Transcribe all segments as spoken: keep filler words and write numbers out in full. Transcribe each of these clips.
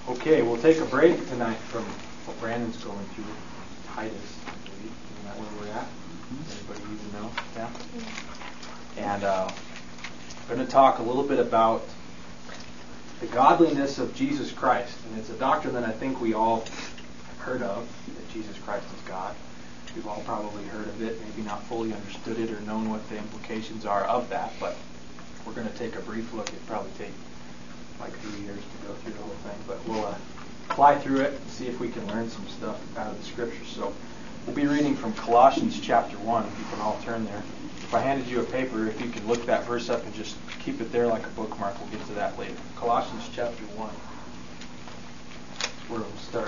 Okay, we'll take a break tonight from what Brandon's going through. Titus, I believe. Isn't that where we're at? Anybody even know? Yeah. And uh, I'm going to talk a little bit about the godliness of Jesus Christ. And it's a doctrine that I think we all have heard of, that Jesus Christ is God. We've all probably heard of it, maybe not fully understood it or known what the implications are of that, but we're going to take a brief look. It'll probably take like three years to go through the whole thing, but we'll uh, fly through it and see if we can learn some stuff out of the Scriptures. So we'll be reading from Colossians chapter one. If you can all turn there. If I handed you a paper, if you could look that verse up and just keep it there like a bookmark, we'll get to that later. Colossians chapter one. That's where we'll start.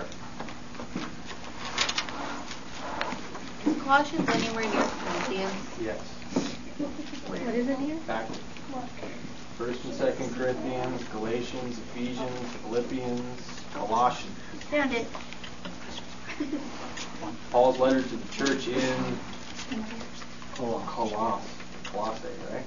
Is Colossians anywhere near Corinthians? Yes. What is it here? Back. First and Second Corinthians, Galatians, Ephesians, Philippians, Colossians. Found it. Paul's letter to the church in Coloss, Colossae, right?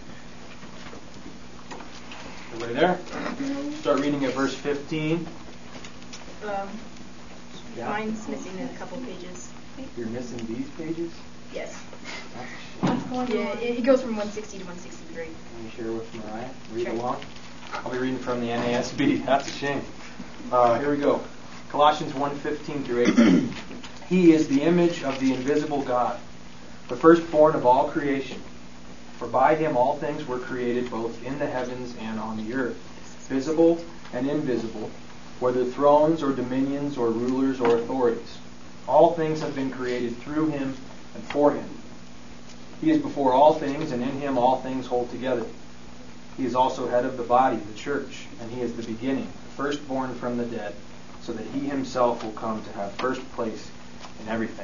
Everybody there? Start reading at verse fifteen. Um, Yeah. Mine's missing a couple pages. You're missing these pages? Yes. That's a shame. Yeah, it, it goes from one sixty to one sixty-three. Can you share with Mariah? Read Sure. along. I'll be reading from the N A S B. That's a shame. Uh, here we go. Colossians one fifteen through eighteen. He is the image of the invisible God, the firstborn of all creation. For by him all things were created, both in the heavens and on the earth, visible and invisible, whether thrones or dominions or rulers or authorities. All things have been created through him and for him. He is before all things, and in him all things hold together. He is also head of the body, the church, and he is the beginning, the firstborn from the dead, so that he himself will come to have first place in everything.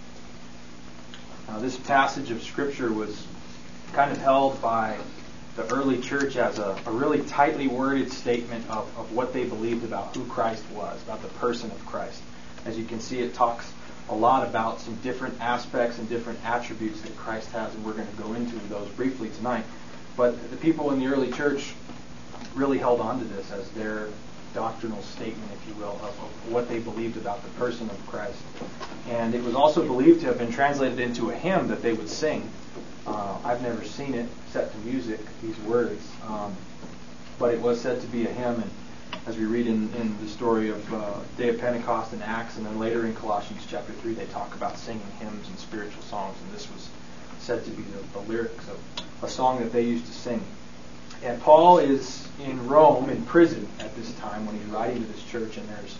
Now, this passage of Scripture was kind of held by the early church as a, a really tightly worded statement of, of what they believed about who Christ was, about the person of Christ. As you can see, it talks a lot about some different aspects and different attributes that Christ has, and we're going to go into those briefly tonight. But the people in the early church really held on to this as their doctrinal statement, if you will, of, of what they believed about the person of Christ. And it was also believed to have been translated into a hymn that they would sing. Uh, I've never seen it set to music, these words, um, but it was said to be a hymn. And as we read in, in the story of uh, Day of Pentecost and Acts, and then later in Colossians chapter three, they talk about singing hymns and spiritual songs, and this was said to be the, the lyrics of a song that they used to sing. And Paul is in Rome, in prison at this time when he's writing to this church, and there's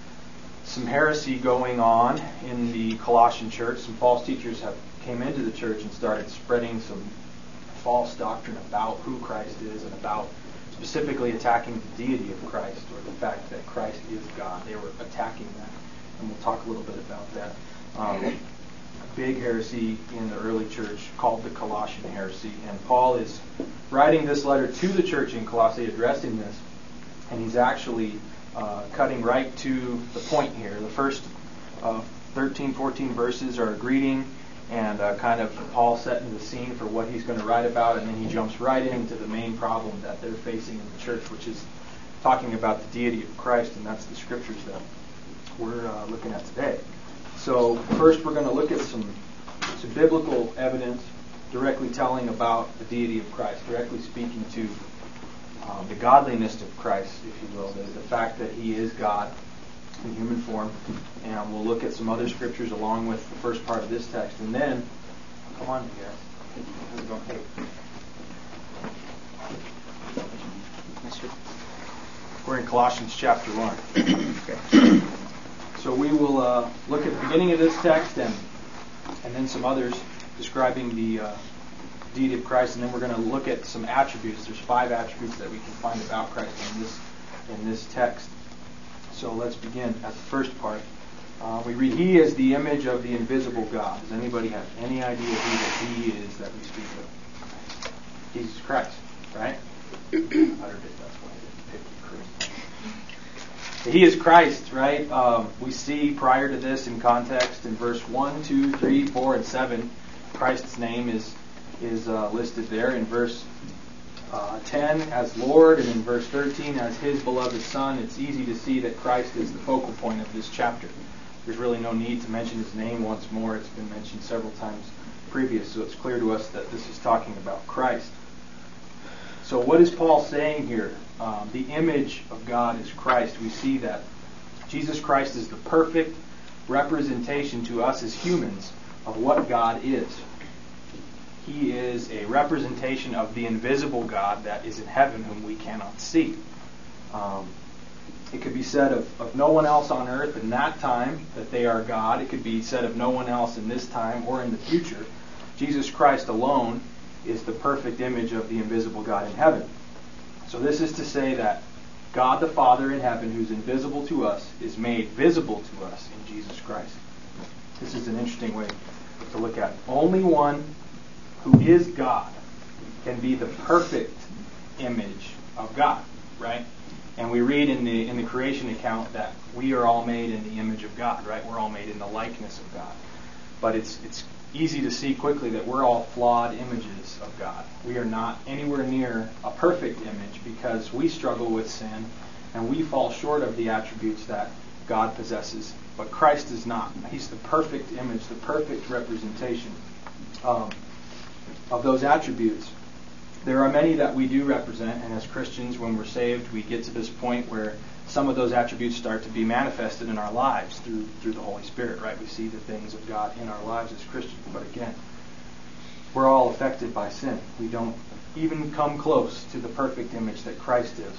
some heresy going on in the Colossian church. Some false teachers have came into the church and started spreading some false doctrine about who Christ is and about specifically attacking the deity of Christ, or the fact that Christ is God. They were attacking that, and we'll talk a little bit about that. Um, a big heresy in the early church called the Colossian heresy, and Paul is writing this letter to the church in Colossae addressing this, and he's actually uh, cutting right to the point here. The first uh, thirteen, fourteen verses are a greeting and uh, kind of Paul setting the scene for what he's going to write about, and then he jumps right into the main problem that they're facing in the church, which is talking about the deity of Christ, and that's the scriptures that we're uh, looking at today. So first we're going to look at some, some biblical evidence directly telling about the deity of Christ, directly speaking to um, the godliness of Christ, if you will, the, the fact that he is God in human form. And we'll look at some other scriptures along with the first part of this text. And then, come on, you guys. We're in Colossians chapter one. Okay. So we will uh, look at the beginning of this text and and then some others describing the uh, deity of Christ, and then we're going to look at some attributes. There's five attributes that we can find about Christ in this in this text. So let's begin at the first part. Uh, we read, "He is the image of the invisible God." Does anybody have any idea who the He is that we speak of? Jesus Christ, right? I uttered it, that's why I didn't pick Christ. He is Christ, right? Um, we see prior to this in context in verse one, two, three, four, and seven, Christ's name is is uh, listed there. In verse uh, ten as Lord, and in verse thirteen as His beloved Son, it's easy to see that Christ is the focal point of this chapter. There's really no need to mention His name once more. It's been mentioned several times previous, so it's clear to us that this is talking about Christ. So what is Paul saying here? Um, the image of God is Christ. We see that Jesus Christ is the perfect representation to us as humans of what God is. He is a representation of the invisible God that is in heaven, whom we cannot see. Um, it could be said of, of no one else on earth in that time that they are God. It could be said of no one else in this time or in the future. Jesus Christ alone is the perfect image of the invisible God in heaven. So this is to say that God the Father in heaven, who's invisible to us, is made visible to us in Jesus Christ. This is an interesting way to look at it. Only one who is God can be the perfect image of God, right? And we read in the in the creation account that we are all made in the image of God, right? We're all made in the likeness of God. But it's it's easy to see quickly that we're all flawed images of God. We are not anywhere near a perfect image because we struggle with sin and we fall short of the attributes that God possesses. But Christ is not. He's the perfect image, the perfect representation um, of those attributes. There are many that we do represent, and as Christians, when we're saved, we get to this point where some of those attributes start to be manifested in our lives through through the Holy Spirit, right? We see the things of God in our lives as Christians. But again, we're all affected by sin. We don't even come close to the perfect image that Christ is.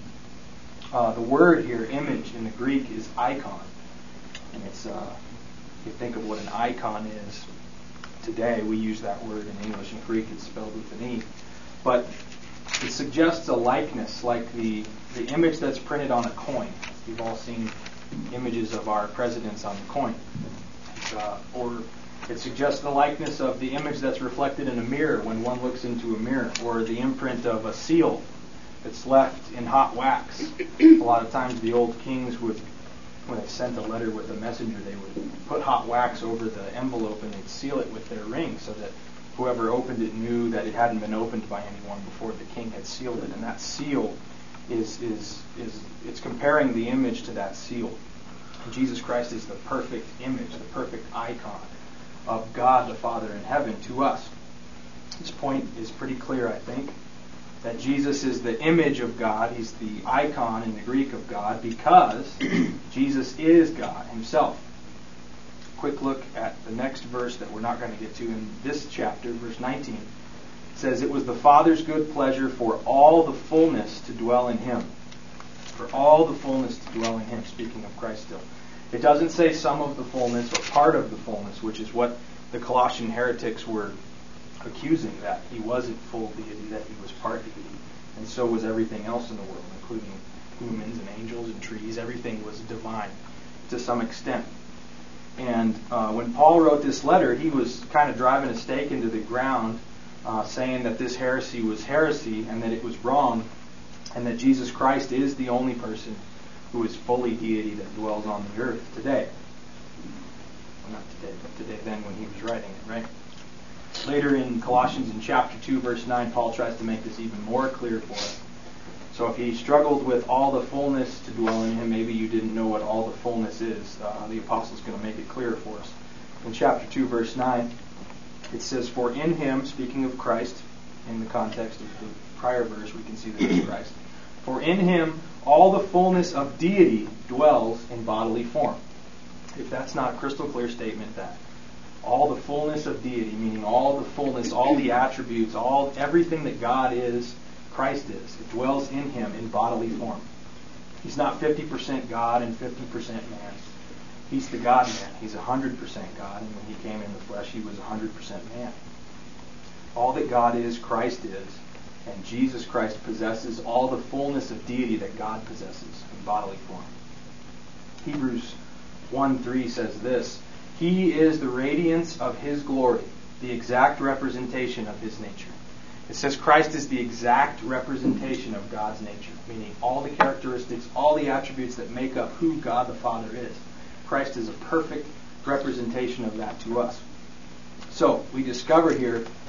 Uh, the word here, image, in the Greek is icon. And it's, uh, if you think of what an icon is, today we use that word in English. In Greek it's spelled with an E. But it suggests a likeness, like the, the image that's printed on a coin. You've all seen images of our presidents on the coin. Uh, or it suggests the likeness of the image that's reflected in a mirror when one looks into a mirror, or the imprint of a seal that's left in hot wax. A lot of times the old kings would, when they sent a letter with a messenger, they would put hot wax over the envelope and they'd seal it with their ring so that whoever opened it knew that it hadn't been opened by anyone before the king had sealed it. And that seal is is is it's comparing the image to that seal. And Jesus Christ is the perfect image, the perfect icon of God the Father in heaven to us. This point is pretty clear, I think, that Jesus is the image of God. He's the icon in the Greek of God because Jesus is God himself. Quick look at the next verse that we're not going to get to in this chapter, verse nineteen. It says, "It was the Father's good pleasure for all the fullness to dwell in him." For all the fullness to dwell in him, speaking of Christ still. It doesn't say some of the fullness or part of the fullness, which is what the Colossian heretics were accusing, that he wasn't full deity, that he was part deity. And so was everything else in the world, including humans and angels and trees. Everything was divine to some extent. And uh, when Paul wrote this letter, he was kind of driving a stake into the ground, uh, saying that this heresy was heresy and that it was wrong, and that Jesus Christ is the only person who is fully deity that dwells on the earth today. Well, not today, but today then when he was writing it, right? Later in Colossians in chapter two, verse nine, Paul tries to make this even more clear for us. So if he struggled with all the fullness to dwell in him, maybe you didn't know what all the fullness is. Uh, the apostle's going to make it clear for us. In chapter two, verse nine, it says, "For in him," speaking of Christ, in the context of the prior verse, we can see that it's Christ. "For in him all the fullness of deity dwells in bodily form." If that's not a crystal clear statement, that all the fullness of deity, meaning all the fullness, all the attributes, all everything that God is, Christ is. It dwells in him in bodily form. He's not fifty percent God and fifty percent man. He's the God-man. He's one hundred percent God, and when he came in the flesh, he was one hundred percent man. All that God is, Christ is, and Jesus Christ possesses all the fullness of deity that God possesses in bodily form. Hebrews one three says this, "He is the radiance of his glory, the exact representation of his nature." It says Christ is the exact representation of God's nature, meaning all the characteristics, all the attributes that make up who God the Father is. Christ is a perfect representation of that to us. So, we discover here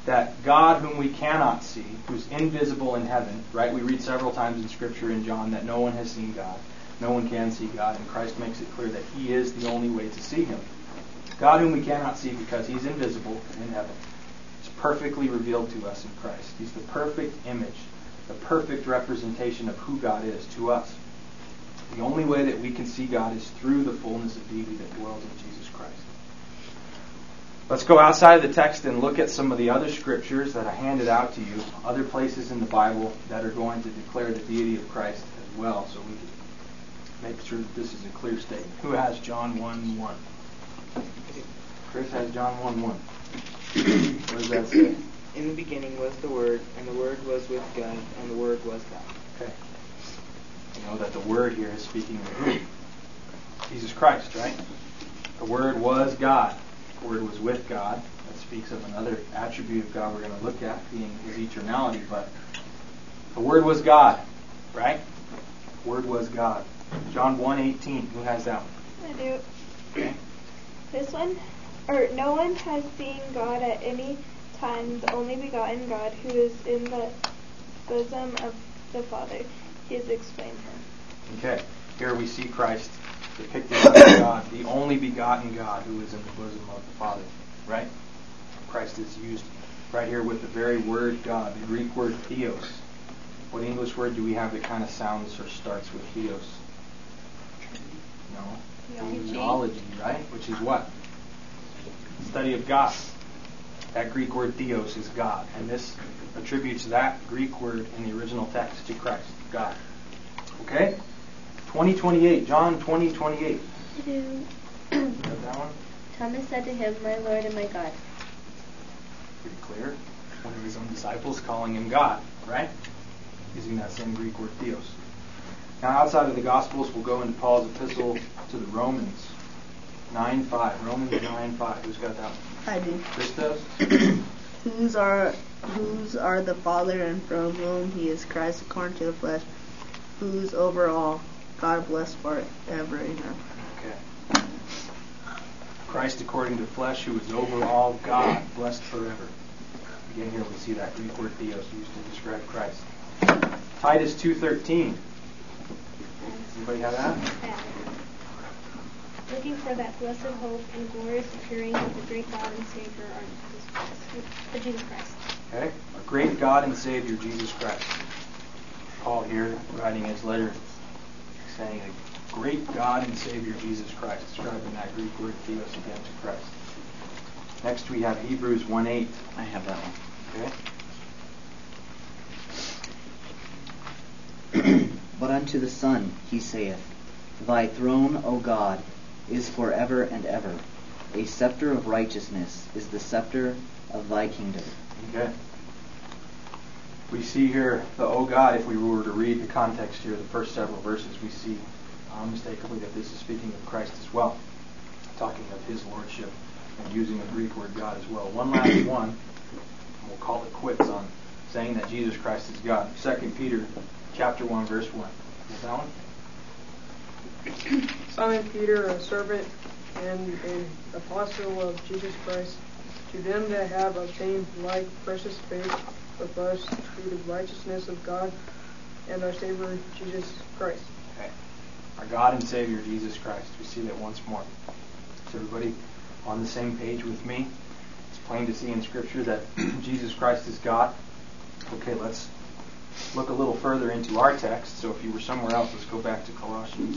that God whom we cannot see, who's invisible in heaven, right? We read several times in Scripture in John that no one has seen God. No one can see God, and Christ makes it clear that He is the only way to see Him. God whom we cannot see because He's invisible in heaven is perfectly revealed to us in Christ. He's the perfect image, the perfect representation of who God is to us. The only way that we can see God is through the fullness of deity that dwells in Jesus Christ. Let's go outside of the text and look at some of the other scriptures that I handed out to you, other places in the Bible that are going to declare the deity of Christ as well, so we can make sure that this is a clear statement. Who has John one one? Chris has John one one. What does that say? In the beginning was the Word, and the Word was with God, and the Word was God. Okay. You know that the Word here is speaking of who? Jesus Christ, right? The Word was God. The Word was with God. That speaks of another attribute of God we're going to look at, being His eternality. But the Word was God, right? The Word was God. John one eighteen. Who has that one? I do. Okay. This one, or no one has seen God at any time, the only begotten God who is in the bosom of the Father. He has explained Him. Okay. Here we see Christ depicted as God, the only begotten God who is in the bosom of the Father. Right? Christ is used right here with the very word God, the Greek word theos. What English word do we have that kind of sounds or starts with theos? No. Theology, right? Which is what? Study of God. That Greek word theos is God. And this attributes that Greek word in the original text to Christ, God. Okay? twenty twenty-eight. John twenty twenty-eight. I do. Got that one? Thomas said to him, "My Lord and my God." Pretty clear. One of his own disciples calling him God, right? Using that same Greek word theos. Now, outside of the Gospels, we'll go into Paul's epistle to the Romans. nine five. Romans nine five. Who's got that one? I do. Christos? Whose are whose are the Father, and from whom He is Christ according to the flesh, who's over all, God blessed forever. Amen. Okay. Christ according to flesh, who is over all, God blessed forever. Again, here we see that Greek word theos used to describe Christ. Titus two thirteen. Anybody have that? Yeah. Looking for that blessed hope and glorious appearing of the great God and Savior, our Jesus Christ. For Jesus Christ. Okay. Our great God and Savior, Jesus Christ. Paul here, writing his letter, saying a great God and Savior, Jesus Christ, describing that Greek word theos again to Christ. Next we have Hebrews one eight. I have that one. Okay. But unto the Son he saith, Thy throne, O God, is forever and ever. A scepter of righteousness is the scepter of thy kingdom. Okay. We see here the O God, if we were to read the context here, the first several verses, we see unmistakably that this is speaking of Christ as well, talking of His lordship and using the Greek word God as well. One last one, and we'll call it quits on saying that Jesus Christ is God. Second Peter chapter one, verse one. Is that one? Simon Peter, a servant and an apostle of Jesus Christ, to them that have obtained like precious faith with us through the righteousness of God and our Savior Jesus Christ. Okay. Our God and Savior Jesus Christ. We see that once more. Is everybody on the same page with me? It's plain to see in Scripture that Jesus Christ is God. Okay, let's look a little further into our text. So if you were somewhere else, let's go back to Colossians.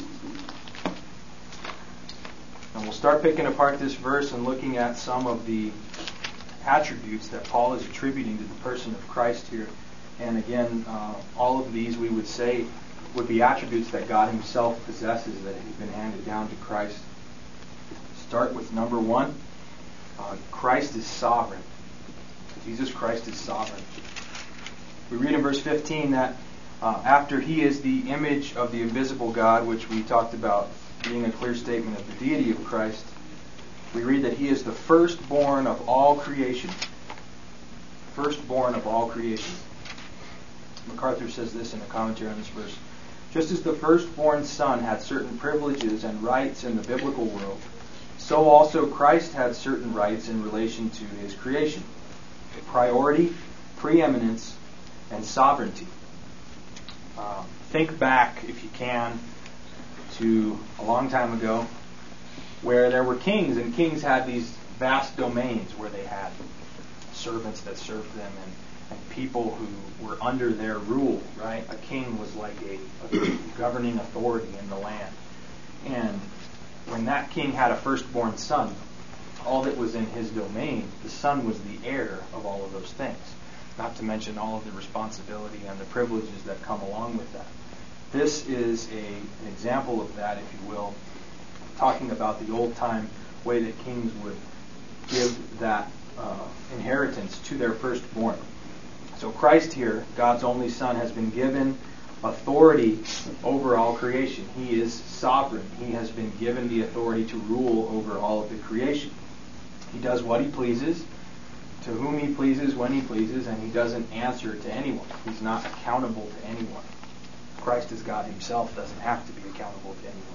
And we'll start picking apart this verse and looking at some of the attributes that Paul is attributing to the person of Christ here. And again, uh, all of these we would say would be attributes that God Himself possesses that have been handed down to Christ. Start with number one. Uh, Christ is sovereign. Jesus Christ is sovereign. We read in verse fifteen that uh, after He is the image of the invisible God, which we talked about being a clear statement of the deity of Christ, we read that He is the firstborn of all creation. Firstborn of all creation. MacArthur says this in a commentary on this verse. Just as the firstborn son had certain privileges and rights in the biblical world, so also Christ had certain rights in relation to His creation. priority, preeminence, and sovereignty. Uh, think back, if you can, to a long time ago where there were kings, and kings had these vast domains where they had servants that served them and, and people who were under their rule, right? A king was like a, a governing authority in the land. And when that king had a firstborn son, all that was in his domain, the son was the heir of all of those things. Not to mention all of the responsibility and the privileges that come along with that. This is a, an example of that, if you will, talking about the old-time way that kings would give that uh, inheritance to their firstborn. So Christ here, God's only Son, has been given authority over all creation. He is sovereign. He has been given the authority to rule over all of the creation. He does what he pleases, to whom he pleases, when he pleases, and he doesn't answer to anyone. He's not accountable to anyone. Christ as God himself doesn't have to be accountable to anyone.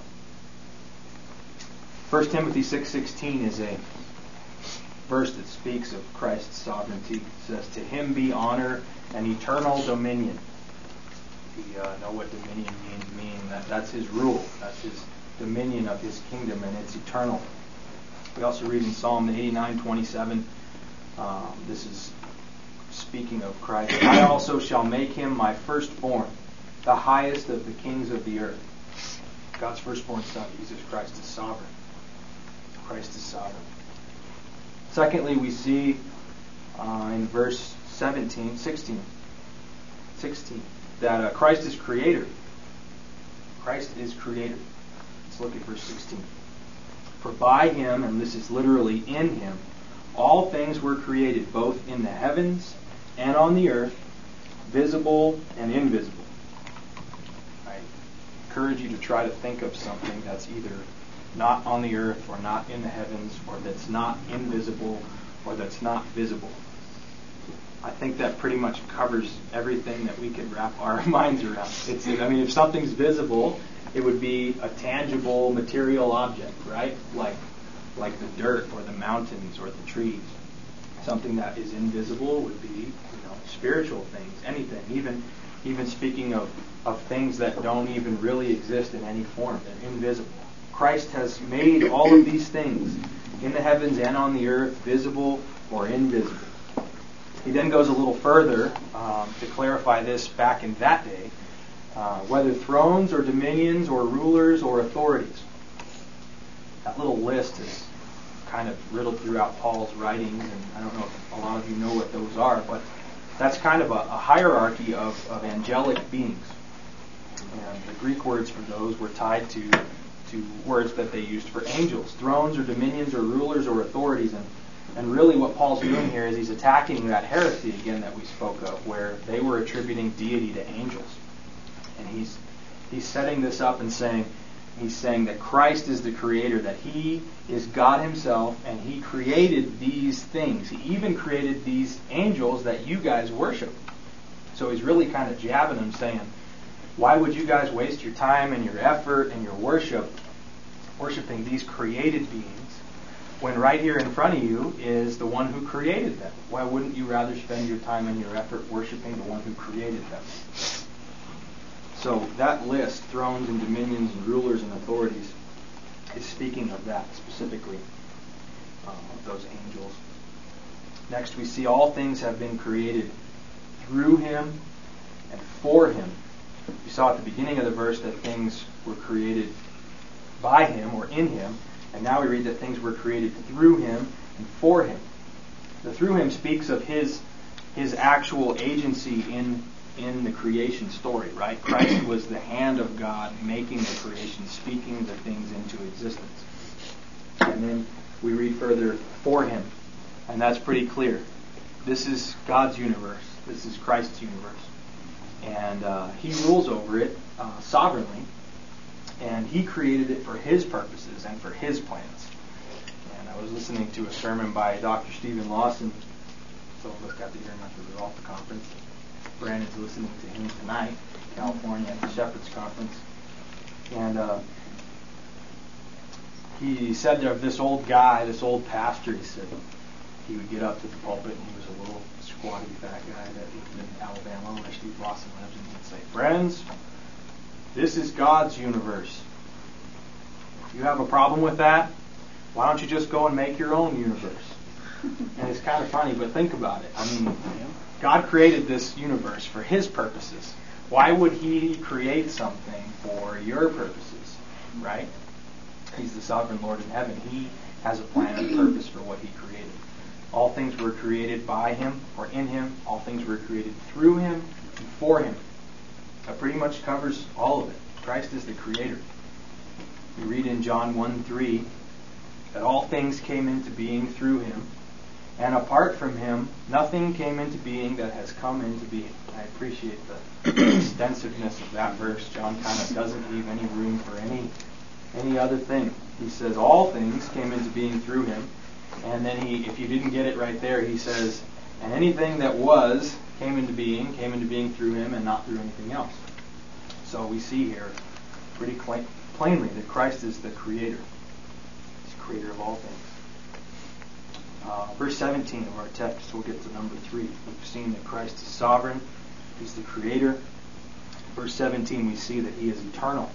First Timothy six sixteen is a verse that speaks of Christ's sovereignty. It says, "To him be honor and eternal dominion." We uh, know what dominion means. Mean that that's his rule. That's his dominion of his kingdom, and it's eternal. We also read in Psalm eighty-nine twenty-seven. Um, this is speaking of Christ. "I also shall make him my firstborn, the highest of the kings of the earth." God's firstborn Son, Jesus Christ, is sovereign. Christ is sovereign. Secondly, we see uh, in verse seventeen, sixteen, sixteen that uh, Christ is creator. Christ is creator. Let's look at verse sixteen. "For by him," and this is literally in him, "all things were created, both in the heavens and on the earth, visible and invisible." I encourage you to try to think of something that's either not on the earth or not in the heavens, or that's not invisible or that's not visible. I think that pretty much covers everything that we could wrap our minds around. It's, I mean, if something's visible, it would be a tangible material object, right? Like like the dirt or the mountains or the trees. Something that is invisible would be, you know, spiritual things, anything. Even even speaking of, of things that don't even really exist in any form. They're invisible. Christ has made all of these things in the heavens and on the earth, visible or invisible. He then goes a little further um, to clarify this back in that day, uh, whether thrones or dominions or rulers or authorities. That little list is kind of riddled throughout Paul's writings, and I don't know if a lot of you know what those are, but that's kind of a, a hierarchy of, of angelic beings. And the Greek words for those were tied to, to words that they used for angels, thrones or dominions or rulers or authorities. And, and really what Paul's doing here is he's attacking that heresy again that we spoke of, where they were attributing deity to angels. And he's he's setting this up and saying, He's saying that Christ is the creator, that he is God himself, and he created these things. He even created these angels that you guys worship. So he's really kind of jabbing them, saying, why would you guys waste your time and your effort and your worship worshiping these created beings when right here in front of you is the one who created them? Why wouldn't you rather spend your time and your effort worshiping the one who created them? So that list, thrones and dominions and rulers and authorities, is speaking of that specifically, um, of those angels. Next, we see all things have been created through him and for him. We saw at the beginning of the verse that things were created by him or in him, and now we read that things were created through him and for him. The through him speaks of his his actual agency in in the creation story, right? Christ was the hand of God making the creation, speaking the things into existence. And then we read further, for him. And that's pretty clear. This is God's universe. This is Christ's universe. And uh, he rules over it uh, sovereignly. And he created it for his purposes and for his plans. And I was listening to a sermon by Doctor Stephen Lawson. Some of us got to hear him at the Rivalta conference. Brandon's listening to him tonight in California at the Shepherd's Conference. And uh, he said of this old guy, this old pastor, he said, he would get up to the pulpit, and he was a little squatty fat guy that lived in Alabama where Steve Lawson lives, and he'd say, "Friends, this is God's universe. If you have a problem with that, why don't you just go and make your own universe?" And it's kind of funny, but think about it. I mean, God created this universe for His purposes. Why would He create something for your purposes, right? He's the sovereign Lord in heaven. He has a plan and purpose for what He created. All things were created by Him or in Him. All things were created through Him and for Him. That pretty much covers all of it. Christ is the Creator. We read in John one three that all things came into being through Him, and apart from Him, nothing came into being that has come into being. I appreciate the extensiveness of that verse. John kind of doesn't leave any room for any any other thing. He says all things came into being through Him, and then he, if you didn't get it right there, he says, and anything that was came into being, came into being through Him and not through anything else. So we see here pretty cl- plainly that Christ is the Creator. He's the Creator of all things. Uh, verse seventeen of our text, we'll get to number three. We've seen that Christ is sovereign. He's the Creator. Verse seventeen, we see that He is eternal.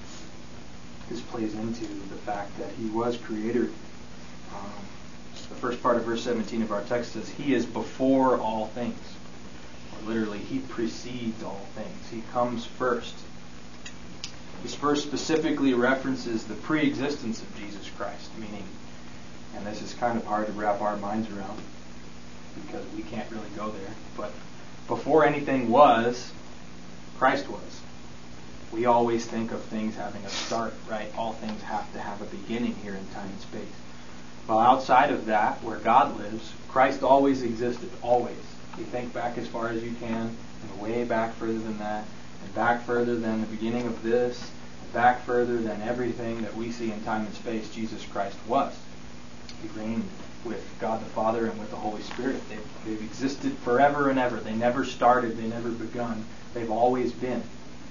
This plays into the fact that He was Creator. Um, the first part of verse seventeen of our text says, He is before all things. Or literally, He precedes all things. He comes first. This verse specifically references the pre-existence of Jesus Christ, meaning, and this is kind of hard to wrap our minds around because we can't really go there, but before anything was, Christ was. We always think of things having a start, right? All things have to have a beginning here in time and space. Well, outside of that, where God lives, Christ always existed, always. You think back as far as you can, and way back further than that, and back further than the beginning of this, and back further than everything that we see in time and space, Jesus Christ was. He reigned with God the Father and with the Holy Spirit. They've, they've existed forever and ever. They never started. They never begun. They've always been.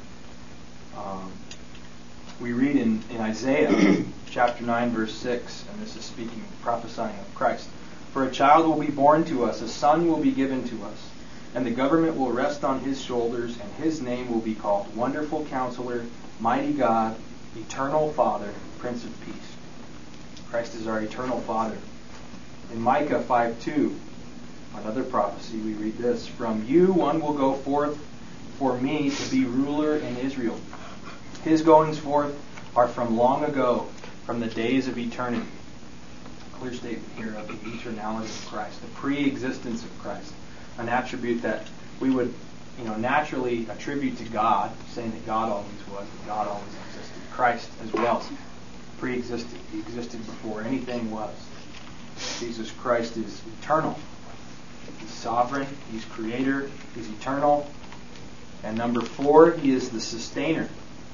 Um, we read in, in Isaiah chapter nine, verse six, and this is speaking, prophesying of Christ. For a child will be born to us, a son will be given to us, and the government will rest on His shoulders, and His name will be called Wonderful Counselor, Mighty God, Eternal Father, Prince of Peace. Christ is our eternal Father. In Micah five two, another prophecy, we read this, From you one will go forth for me to be ruler in Israel. His goings forth are from long ago, from the days of eternity. A clear statement here of the eternality of Christ, the pre-existence of Christ, an attribute that we would, you know, naturally attribute to God, saying that God always was, that God always existed. Christ as well pre-existed. He existed before anything was. Jesus Christ is eternal. He's sovereign. He's Creator. He's eternal. And number four, He is the sustainer.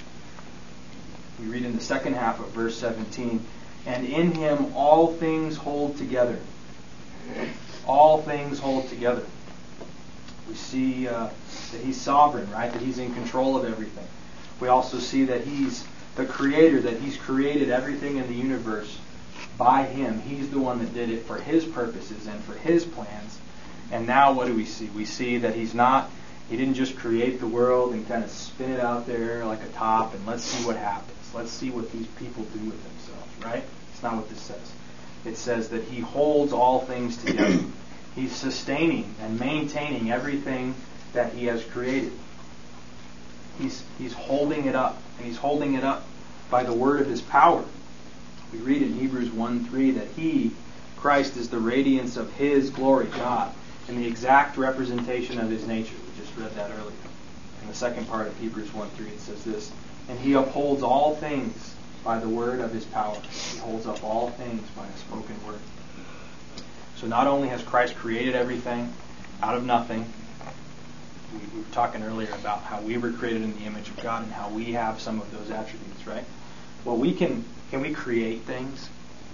We read in the second half of verse seventeen, and in Him all things hold together. All things hold together. We see uh, that He's sovereign, right? That He's in control of everything. We also see that He's the Creator, that He's created everything in the universe by Him. He's the one that did it for His purposes and for His plans. And now what do we see? We see that He's not, He didn't just create the world and kind of spin it out there like a top and let's see what happens. Let's see what these people do with themselves, right? It's not what this says. It says that He holds all things together. He's sustaining and maintaining everything that He has created. He's, he's holding it up, and He's holding it up by the word of His power. We read in Hebrews one three that He, Christ, is the radiance of His glory, God, and the exact representation of His nature. We just read that earlier. In the second part of Hebrews one three it says this, and He upholds all things by the word of His power. He holds up all things by a spoken word. So not only has Christ created everything out of nothing, we, we were talking earlier about how we were created in the image of God and how we have some of those attributes, right? Well, we can, can we create things?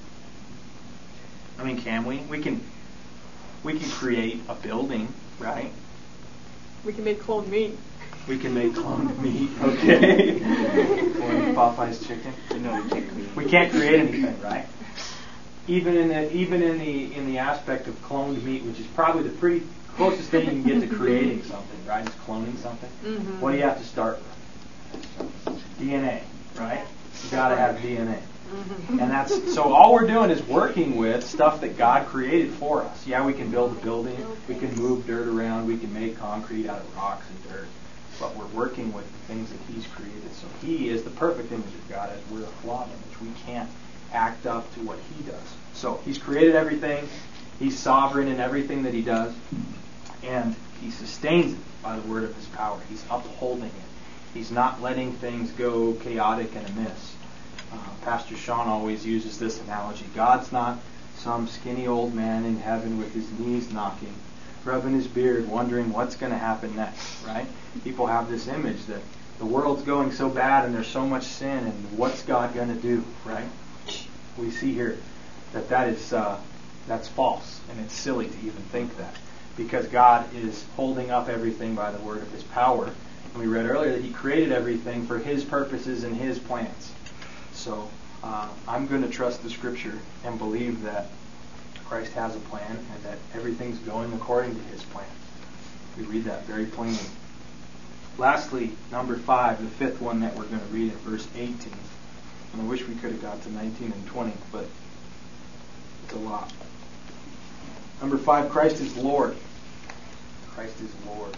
I mean, can we? We can, we can create a building, right? We can make cloned meat. We can make cloned meat, okay? Or Popeye's chicken. No, we can't create. We can't create anything, right? even in the even in the in the aspect of cloned meat, which is probably the pretty closest thing you can get to creating something, right? Is cloning something. Mm-hmm. What do you have to start with? D N A, right? You got to have D N A. Mm-hmm. And that's so all we're doing is working with stuff that God created for us. Yeah, we can build a building, we can move dirt around, we can make concrete out of rocks and dirt, but we're working with the things that He's created. So He is the perfect image of God, as we're a flawed image. We can't act up to what He does. So He's created everything. He's sovereign in everything that He does, and He sustains it by the word of His power. He's upholding it. He's not letting things go chaotic and amiss. Uh, Pastor Sean always uses this analogy. God's not some skinny old man in heaven with his knees knocking, rubbing his beard, wondering what's going to happen next, right? People have this image that the world's going so bad and there's so much sin, and what's God going to do, right? We see here that that is uh, that's false, and it's silly to even think that, because God is holding up everything by the word of His power. And we read earlier that He created everything for His purposes and His plans. So uh, I'm going to trust the Scripture and believe that Christ has a plan and that everything's going according to His plan. We read that very plainly. Lastly, number five, the fifth one that we're going to read in verse eighteen. And I wish we could have got to nineteen and twenty, but it's a lot. Number five, Christ is Lord. Christ is Lord.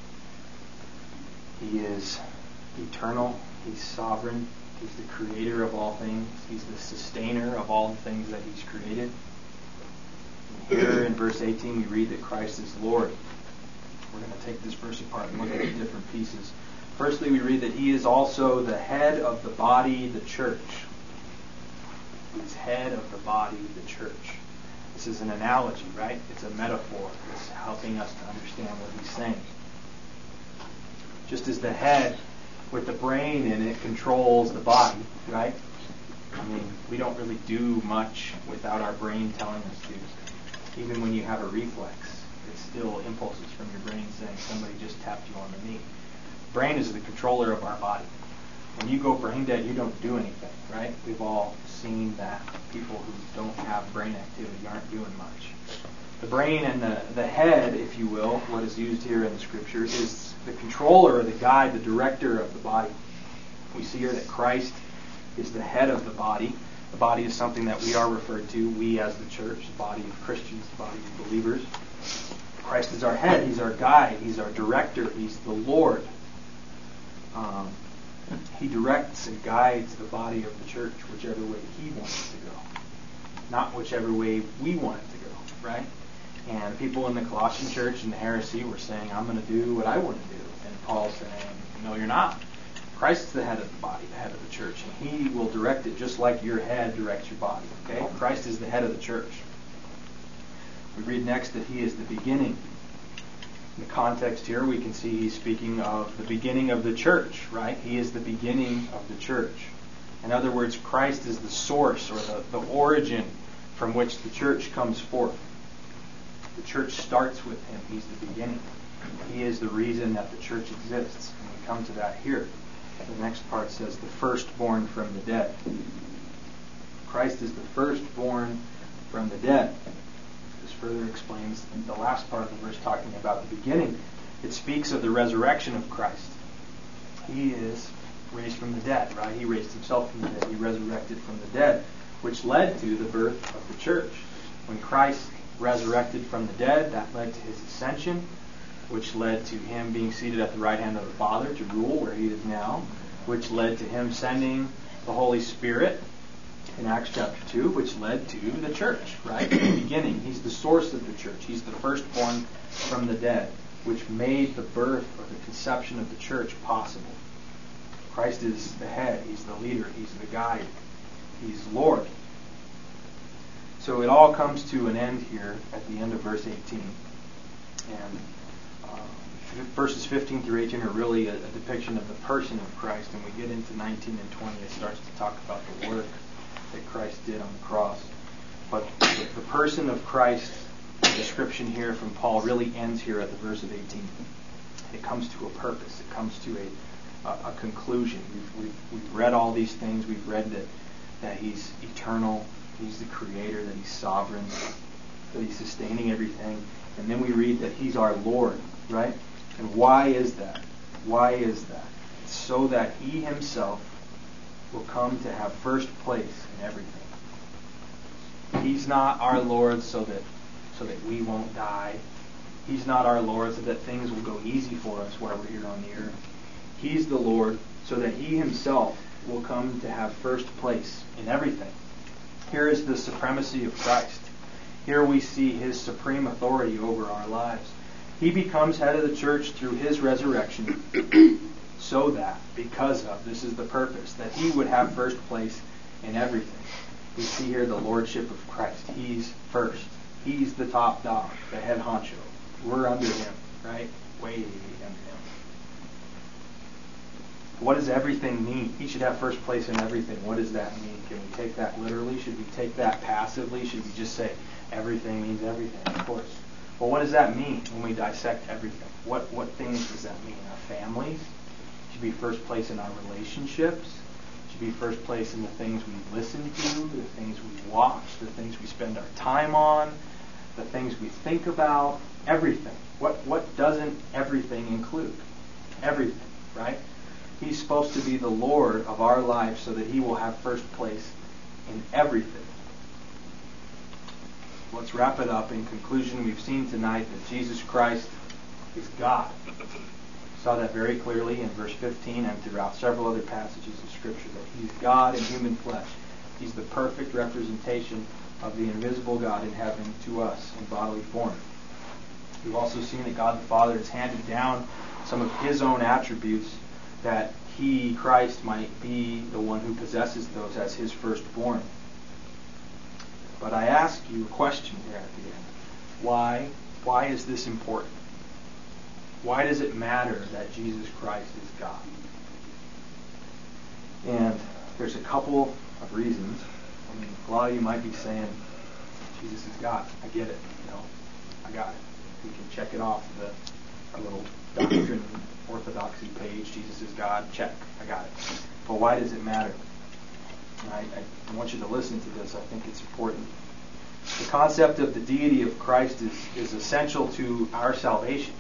He is eternal. He's sovereign. He's the creator of all things. He's the sustainer of all the things that He's created. And here in verse eighteen we read that Christ is Lord. We're going to take this verse apart and look at the different pieces. Firstly, we read that He is also the head of the body, the church. He's head of the body, the church. This is an analogy, right? It's a metaphor. It's helping us to understand what He's saying. Just as the head with the brain in it controls the body, right? I mean, we don't really do much without our brain telling us to. Even when you have a reflex, it's still impulses from your brain saying somebody just tapped you on the knee. Brain is the controller of our body. When you go brain dead, you don't do anything, right? We've all seen that. People who don't have brain activity aren't doing much. The brain and the, the head, if you will, what is used here in the Scripture, is the controller, the guide, the director of the body. We see here that Christ is the head of the body. The body is something that we are referred to, we as the church, the body of Christians, the body of believers. Christ is our head. He's our guide. He's our director. He's the Lord. Um, he directs and guides the body of the church whichever way He wants it to go, not whichever way we want it to go, right? And people in the Colossian church and the heresy were saying, I'm going to do what I want to do. And Paul's saying, no, you're not. Christ's the head of the body, the head of the church, and He will direct it just like your head directs your body. Okay? Christ is the head of the church. We read next that He is the beginning. In the context here, we can see He's speaking of the beginning of the church, right? He is the beginning of the church. In other words, Christ is the source or the, the origin from which the church comes forth. The church starts with Him. He's the beginning. He is the reason that the church exists. And we come to that here. The next part says, the firstborn from the dead. Christ is the firstborn from the dead. This further explains the last part of the verse talking about the beginning. It speaks of the resurrection of Christ. He is raised from the dead, right? He raised Himself from the dead. He resurrected from the dead, which led to the birth of the church. When Christ resurrected from the dead, that led to His ascension, which led to Him being seated at the right hand of the Father to rule where He is now, which led to Him sending the Holy Spirit in Acts chapter two, which led to the church, right? In the beginning, He's the source of the church. He's the firstborn from the dead, which made the birth or the conception of the church possible. Christ is the head. He's the leader. He's the guide. He's Lord. So it all comes to an end here at the end of verse eighteen. And uh, verses fifteen through eighteen are really a, a depiction of the person of Christ. And we get into nineteen and twenty, it starts to talk about the work that Christ did on the cross. But the, the person of Christ, the description here from Paul, really ends here at the verse of eighteen. It comes to a purpose. It comes to a, a, a conclusion. We've, we've, we've read all these things. We've read that, that He's eternal. He's the creator, that he's sovereign, that he's sustaining everything. And then we read that he's our Lord, right? And why is that? Why is that? It's so that he himself will come to have first place in everything. He's not our Lord so that so that we won't die. He's not our Lord so that things will go easy for us while we're here on the earth. He's the Lord so that he himself will come to have first place in everything. Here is the supremacy of Christ. Here we see his supreme authority over our lives. He becomes head of the church through his resurrection so that, because of, this is the purpose, that he would have first place in everything. We see here the lordship of Christ. He's first. He's the top dog, the head honcho. We're under him, right? Way under him. What does everything mean? He should have first place in everything. What does that mean? Can we take that literally? Should we take that passively? Should we just say everything means everything? Of course. Well, what does that mean when we dissect everything? What what things does that mean? Our families should be first place in our relationships. Should be first place in the things we listen to, the things we watch, the things we spend our time on, the things we think about. Everything. What what doesn't everything include? Everything, right? He's supposed to be the Lord of our lives so that he will have first place in everything. Let's wrap it up. In conclusion, we've seen tonight that Jesus Christ is God. We saw that very clearly in verse fifteen and throughout several other passages of Scripture, that he's God in human flesh. He's the perfect representation of the invisible God in heaven to us in bodily form. We've also seen that God the Father has handed down some of his own attributes, that he, Christ, might be the one who possesses those as his firstborn. But I ask you a question here at the end. Why? Why is this important? Why does it matter that Jesus Christ is God? And there's a couple of reasons. I mean, a lot of you might be saying, Jesus is God. I get it. You know, I got it. We can check it off the our little doctrine orthodoxy page. Jesus is God. Check. I got it. But why does it matter? And I, I want you to listen to this. I think it's important. The concept of the deity of Christ is, is essential to our salvation.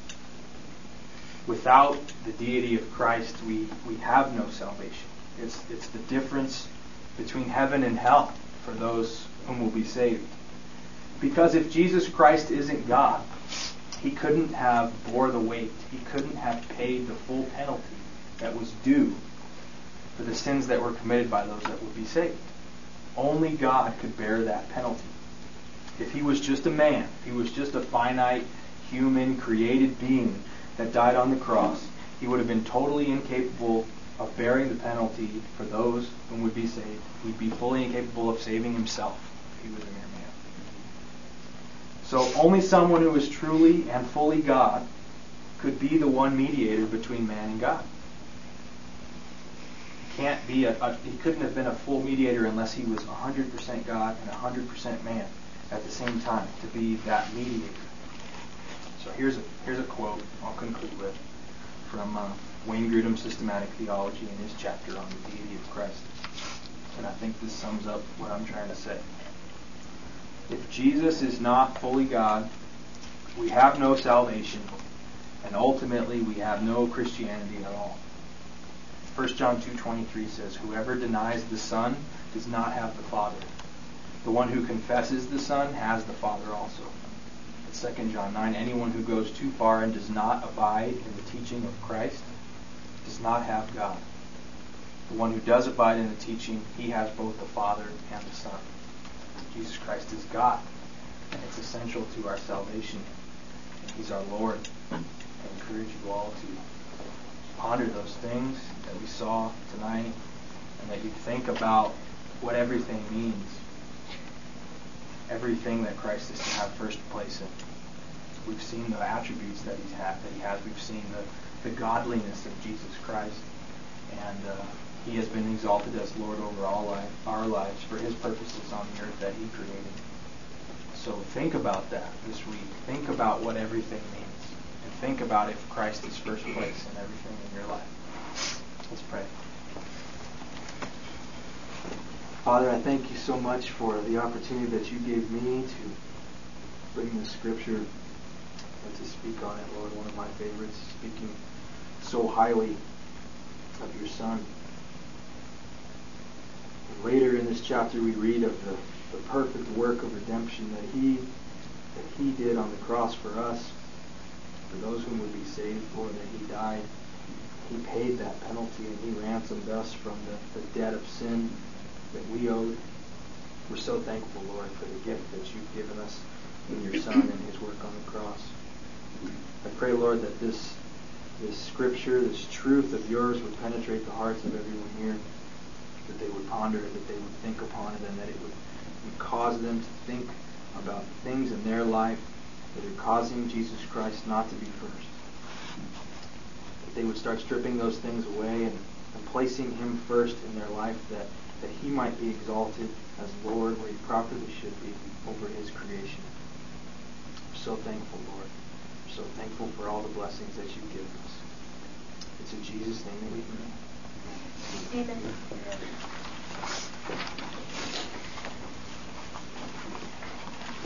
Without the deity of Christ, we, we have no salvation. It's, it's the difference between heaven and hell for those whom will be saved. Because if Jesus Christ isn't God, he couldn't have bore the weight. He couldn't have paid the full penalty that was due for the sins that were committed by those that would be saved. Only God could bear that penalty. If he was just a man, if he was just a finite, human, created being that died on the cross, he would have been totally incapable of bearing the penalty for those whom would be saved. He'd be fully incapable of saving himself if he was a mere man. So only someone who is truly and fully God could be the one mediator between man and God. He can't be a, a he couldn't have been a full mediator unless he was one hundred percent God and one hundred percent man at the same time to be that mediator. So here's a here's a quote I'll conclude with from uh, Wayne Grudem's Systematic Theology in his chapter on the deity of Christ. And I think this sums up what I'm trying to say. If Jesus is not fully God, we have no salvation, and ultimately we have no Christianity at all. First John two twenty-three says, "Whoever denies the Son does not have the Father. The one who confesses the Son has the Father also." And Second John nine, "Anyone who goes too far and does not abide in the teaching of Christ does not have God. The one who does abide in the teaching, he has both the Father and the Son." Jesus Christ is God, and it's essential to our salvation. He's our Lord. I encourage you all to ponder those things that we saw tonight, and that you think about what everything means. Everything that Christ is to have first place in. We've seen the attributes that he's had, that he has. We've seen the, the godliness of Jesus Christ, and uh, he has been exalted as Lord over all life, our lives for his purposes on the earth that he created. So think about that this week. Think about what everything means. And think about if Christ is first place in everything in your life. Let's pray. Father, I thank you so much for the opportunity that you gave me to bring this scripture and to speak on it, Lord. One of my favorites, speaking so highly of your Son. And later in this chapter we read of the, the perfect work of redemption that he that he did on the cross for us, for those whom would be saved, Lord, that he died. He paid that penalty and he ransomed us from the, the debt of sin that we owed. We're so thankful, Lord, for the gift that you've given us in your Son and his work on the cross. I pray, Lord, that this this scripture, this truth of yours would penetrate the hearts of everyone here, that they would ponder it, that they would think upon it, and that it would, would cause them to think about things in their life that are causing Jesus Christ not to be first. That they would start stripping those things away and, and placing him first in their life, that, that he might be exalted as Lord where he properly should be over his creation. We're so thankful, Lord. We're so thankful for all the blessings that you've given us. It's in Jesus' name that we pray. Amen.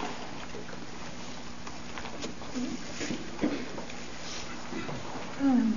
Mm.